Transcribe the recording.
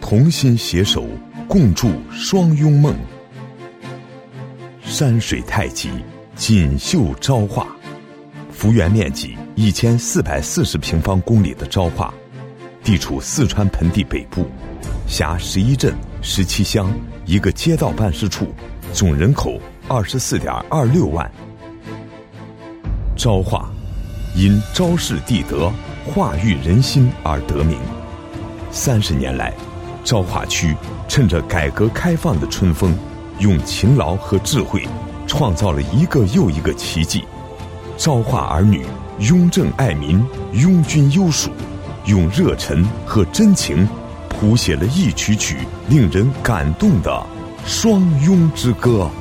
同心携手，共筑双雍梦。山水太极，锦绣昭化。幅员面积1440平方公里的昭化，地处四川盆地北部，辖11镇17乡1个街道办事处，总人口24.26万。昭化因昭示地德、化育人心而得名。30年来，昭化区趁着改革开放的春风，用勤劳和智慧创造了一个又一个奇迹。昭化儿女雍正爱民、拥军优属，用热忱和真情谱写了一曲曲令人感动的双雍之歌。